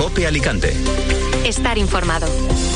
COPE Alicante. Estar informado.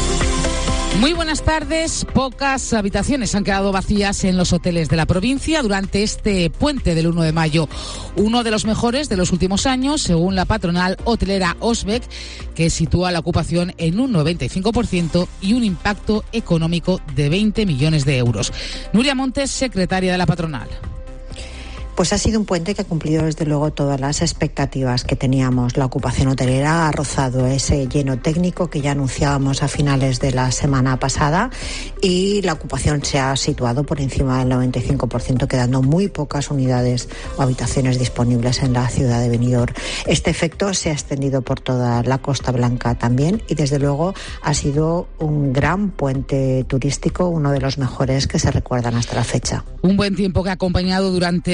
Muy buenas tardes. Pocas habitaciones han quedado vacías en los hoteles de la provincia durante este puente del 1 de mayo. Uno de los mejores de los últimos años, según la patronal hotelera Osbec, que sitúa la ocupación en un 95% y un impacto económico de 20 millones de euros. Nuria Montes, secretaria de la patronal. Pues ha sido un puente que ha cumplido desde luego todas las expectativas que teníamos. La ocupación hotelera ha rozado ese lleno técnico que ya anunciábamos a finales de la semana pasada y la ocupación se ha situado por encima del 95%, quedando muy pocas unidades o habitaciones disponibles en la ciudad de Benidorm. Este efecto se ha extendido por toda la Costa Blanca también y desde luego ha sido un gran puente turístico, uno de los mejores que se recuerdan hasta la fecha. Un buen tiempo que ha acompañado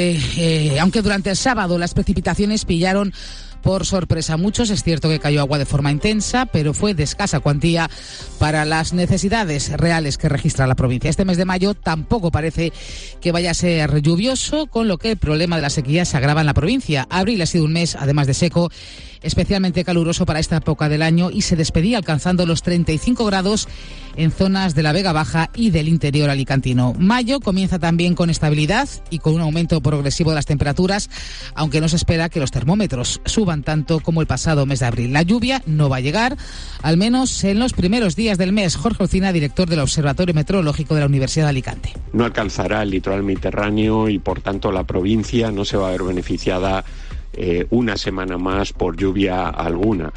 aunque durante el sábado las precipitaciones pillaron por sorpresa a muchos. Es cierto que cayó agua de forma intensa, pero fue de escasa cuantía para las necesidades reales que registra la provincia. Este mes de mayo tampoco parece que vaya a ser lluvioso, con lo que el problema de la sequía se agrava en la provincia. Abril ha sido un mes, además de seco, especialmente caluroso para esta época del año y se despedía alcanzando los 35 grados en zonas de la Vega Baja y del interior alicantino. Mayo comienza también con estabilidad y con un aumento progresivo de las temperaturas, aunque no se espera que los termómetros suban tanto como el pasado mes de abril. La lluvia no va a llegar, al menos en los primeros días del mes. Jorge Olcina, director del Observatorio Meteorológico de la Universidad de Alicante. No alcanzará el litoral mediterráneo y por tanto la provincia no se va a ver beneficiada una semana más por lluvia alguna.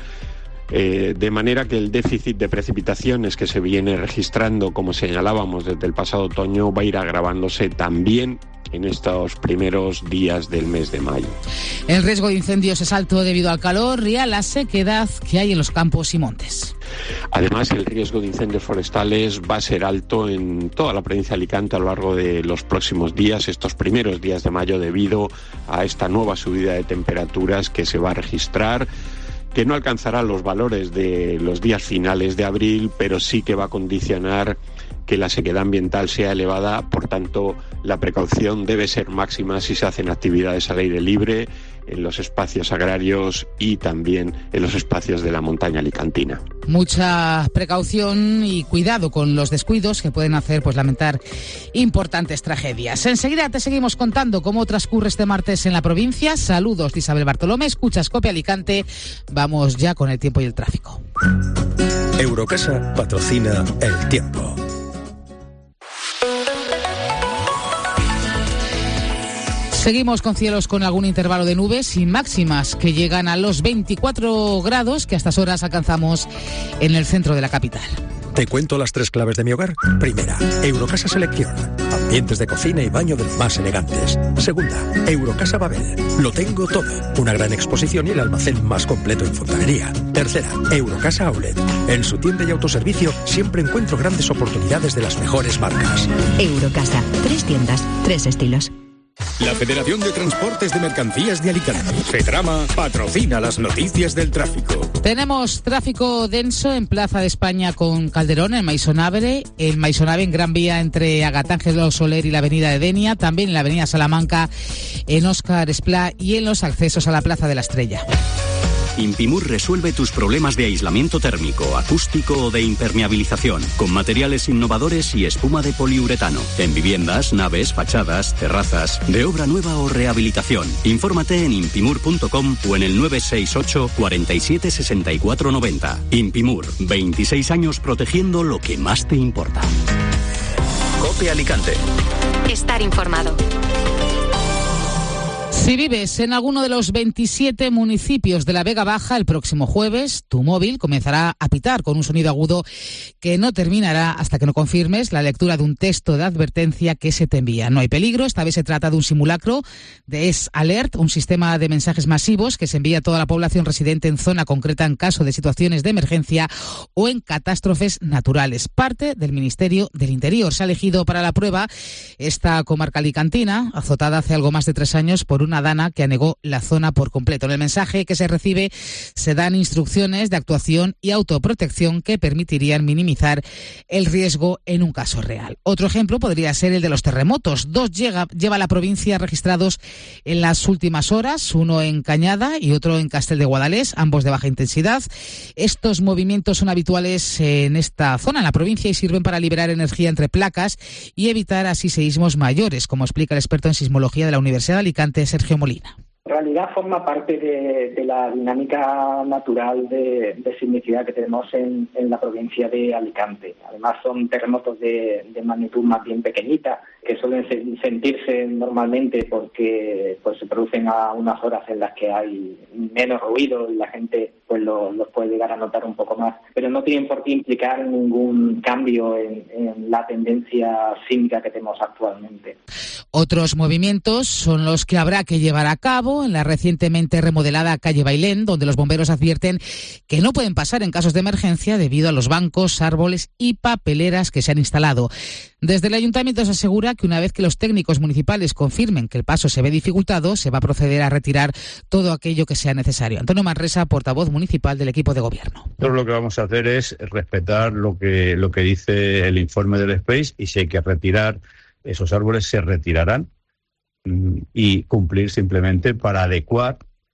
De manera que el déficit de precipitaciones que se viene registrando, como señalábamos desde el pasado otoño, va a ir agravándose también en estos primeros días del mes de mayo. El riesgo de incendios es alto debido al calor y a la sequedad que hay en los campos y montes. Además, el riesgo de incendios forestales va a ser alto en toda la provincia de Alicante a lo largo de los próximos días, estos primeros días de mayo, debido a esta nueva subida de temperaturas que se va a registrar, que no alcanzará los valores de los días finales de abril, pero sí que va a condicionar que la sequedad ambiental sea elevada. Por tanto, la precaución debe ser máxima si se hacen actividades al aire libre, en los espacios agrarios y también en los espacios de la montaña alicantina. Mucha precaución y cuidado con los descuidos que pueden hacer lamentar importantes tragedias. Enseguida te seguimos contando cómo transcurre este martes en la provincia. Saludos de Isabel Bartolomé, escuchas COPE Alicante. Vamos ya con el tiempo y el tráfico. Eurocasa patrocina el tiempo. Seguimos con cielos con algún intervalo de nubes y máximas que llegan a los 24 grados que a estas horas alcanzamos en el centro de la capital. Te cuento las 3 claves de mi hogar. Primera, Eurocasa Selección. Ambientes de cocina y baño de los más elegantes. Segunda, Eurocasa Babel. Lo tengo todo. Una gran exposición y el almacén más completo en fontanería. Tercera, Eurocasa Outlet. En su tienda y autoservicio siempre encuentro grandes oportunidades de las mejores marcas. Eurocasa. 3 tiendas, 3 estilos. La Federación de Transportes de Mercancías de Alicante, FETRAMA, patrocina las noticias del tráfico. Tenemos tráfico denso en Plaza de España con Calderón, en Maisonave, en Gran Vía entre Agatángelo Soler y la Avenida de Denia, también en la Avenida Salamanca, en Óscar Esplá y en los accesos a la Plaza de la Estrella. Impimur resuelve tus problemas de aislamiento térmico, acústico o de impermeabilización, con materiales innovadores y espuma de poliuretano, en viviendas, naves, fachadas, terrazas, de obra nueva o rehabilitación. Infórmate en impimur.com o en el 968 47 64 90. Impimur, 26 años protegiendo lo que más te importa. COPE Alicante. Estar informado. Si vives en alguno de los 27 municipios de la Vega Baja, el próximo jueves tu móvil comenzará a pitar con un sonido agudo que no terminará hasta que no confirmes la lectura de un texto de advertencia que se te envía. No hay peligro, esta vez se trata de un simulacro de S-Alert, un sistema de mensajes masivos que se envía a toda la población residente en zona concreta en caso de situaciones de emergencia o en catástrofes naturales. Parte del Ministerio del Interior. Se ha elegido para la prueba esta comarca alicantina, azotada hace algo más de 3 años por una zona Dana, que anegó la zona por completo. En el mensaje que se recibe se dan instrucciones de actuación y autoprotección que permitirían minimizar el riesgo en un caso real. Otro ejemplo podría ser el de los terremotos. 2 lleva la provincia registrados en las últimas horas, uno en Cañada y otro en Castel de Guadalés, ambos de baja intensidad. Estos movimientos son habituales en esta zona, en la provincia, y sirven para liberar energía entre placas y evitar así seísmos mayores, como explica el experto en sismología de la Universidad de Alicante, Sergio Molina. En realidad forma parte de la dinámica natural de sismicidad que tenemos en la provincia de Alicante. Además son terremotos de magnitud más bien pequeñita, que suelen sentirse normalmente porque pues se producen a unas horas en las que hay menos ruido y la gente pues los puede llegar a notar un poco más, pero no tienen por qué implicar ningún cambio en la tendencia sísmica que tenemos actualmente. Otros movimientos son los que habrá que llevar a cabo en la recientemente remodelada calle Bailén, donde los bomberos advierten que no pueden pasar en casos de emergencia debido a los bancos, árboles y papeleras que se han instalado. Desde el ayuntamiento se asegura que una vez que los técnicos municipales confirmen que el paso se ve dificultado, se va a proceder a retirar todo aquello que sea necesario. Antonio Manresa, portavoz municipal del equipo de gobierno. Nosotros lo que vamos a hacer es respetar lo que dice el informe del SPEIS, y si hay que retirar esos árboles se retirarán, y cumplir simplemente para adecuar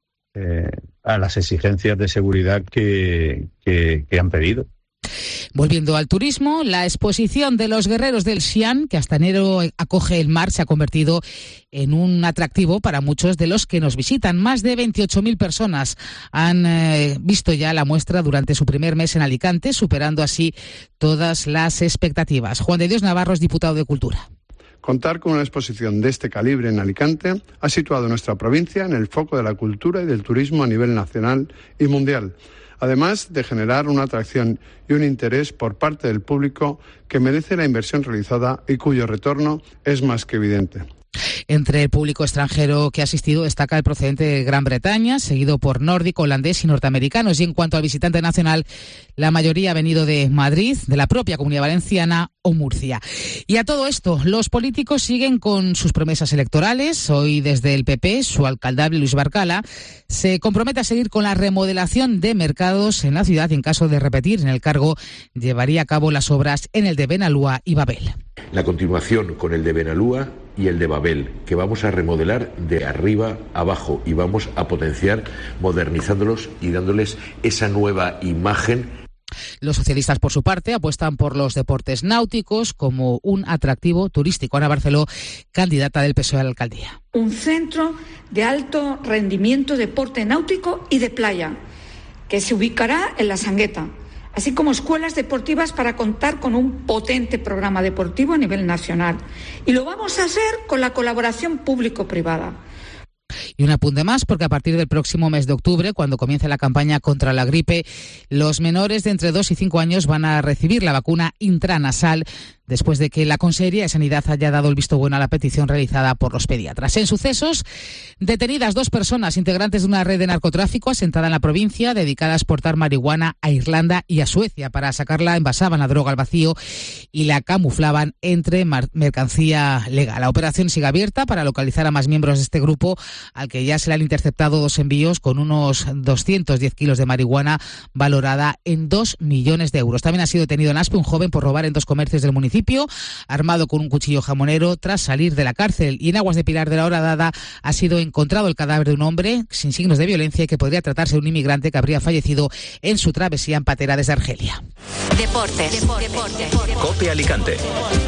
a las exigencias de seguridad que han pedido. Volviendo al turismo, la exposición de los guerreros del Xi'an, que hasta enero acoge el mar, se ha convertido en un atractivo para muchos de los que nos visitan. Más de 28.000 personas han visto ya la muestra durante su primer mes en Alicante, superando así todas las expectativas. Juan de Dios Navarro es diputado de Cultura. Contar con una exposición de este calibre en Alicante ha situado nuestra provincia en el foco de la cultura y del turismo a nivel nacional y mundial, además de generar una atracción y un interés por parte del público que merece la inversión realizada y cuyo retorno es más que evidente. Entre el público extranjero que ha asistido destaca el procedente de Gran Bretaña, seguido por nórdico, holandés y norteamericanos. Y en cuanto al visitante nacional, la mayoría ha venido de Madrid, de la propia Comunidad Valenciana o Murcia. Y a todo esto, los políticos siguen con sus promesas electorales. Hoy, desde el PP, su alcaldable Luis Barcala se compromete a seguir con la remodelación de mercados en la ciudad y, en caso de repetir en el cargo, llevaría a cabo las obras en el de Benalúa y Babel. La continuación con el de Benalúa y el de Babel, que vamos a remodelar de arriba a abajo y vamos a potenciar modernizándolos y dándoles esa nueva imagen. Los socialistas, por su parte, apuestan por los deportes náuticos como un atractivo turístico. Ana Barceló, candidata del PSOE a la alcaldía. Un centro de alto rendimiento, deporte náutico y de playa, que se ubicará en La Sangueta, así como escuelas deportivas para contar con un potente programa deportivo a nivel nacional. Y lo vamos a hacer con la colaboración público-privada. Y un apunte más, porque a partir del próximo mes de octubre, cuando comience la campaña contra la gripe, los menores de entre 2 y 5 años van a recibir la vacuna intranasal, después de que la Consejería de Sanidad haya dado el visto bueno a la petición realizada por los pediatras. En sucesos, detenidas 2 personas integrantes de una red de narcotráfico asentada en la provincia, dedicada a exportar marihuana a Irlanda y a Suecia. Para sacarla, envasaban la droga al vacío y la camuflaban entre mercancía legal. La operación sigue abierta para localizar a más miembros de este grupo, al que ya se le han interceptado 2 envíos con unos 210 kilos de marihuana valorada en 2 millones de euros. También ha sido detenido en Aspe un joven por robar en 2 comercios del municipio, armado con un cuchillo jamonero, tras salir de la cárcel. Y en Aguas de Pilar de la Horadada ha sido encontrado el cadáver de un hombre sin signos de violencia y que podría tratarse de un inmigrante que habría fallecido en su travesía en patera desde Argelia. Deportes. COPE Alicante.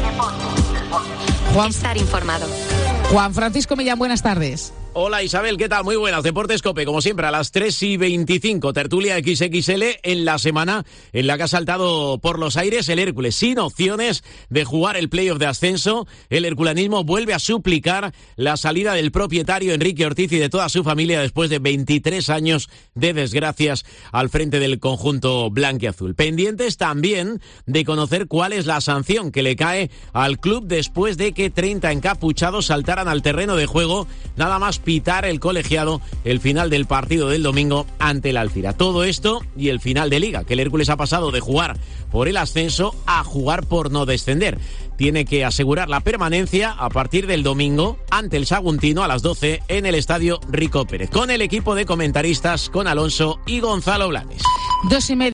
Estar informado. Juan Francisco Millán, buenas tardes. Hola Isabel, ¿qué tal? Muy buenas. Deportes COPE, como siempre, a las 3:25. Tertulia XXL en la semana en la que ha saltado por los aires el Hércules, sin opciones de jugar el playoff de ascenso. El herculanismo vuelve a suplicar la salida del propietario Enrique Ortiz y de toda su familia después de 23 años de desgracias al frente del conjunto blanquiazul. Pendientes también de conocer cuál es la sanción que le cae al club después de que 30 encapuchados saltaran al terreno de juego, nada más tras pitar el colegiado el final del partido del domingo ante el Alcira. Todo esto y el final de Liga, que el Hércules ha pasado de jugar por el ascenso a jugar por no descender. Tiene que asegurar la permanencia a partir del domingo ante el Saguntino a las 12 en el Estadio Rico Pérez. Con el equipo de comentaristas, con Alonso y Gonzalo Blanes. 2:30.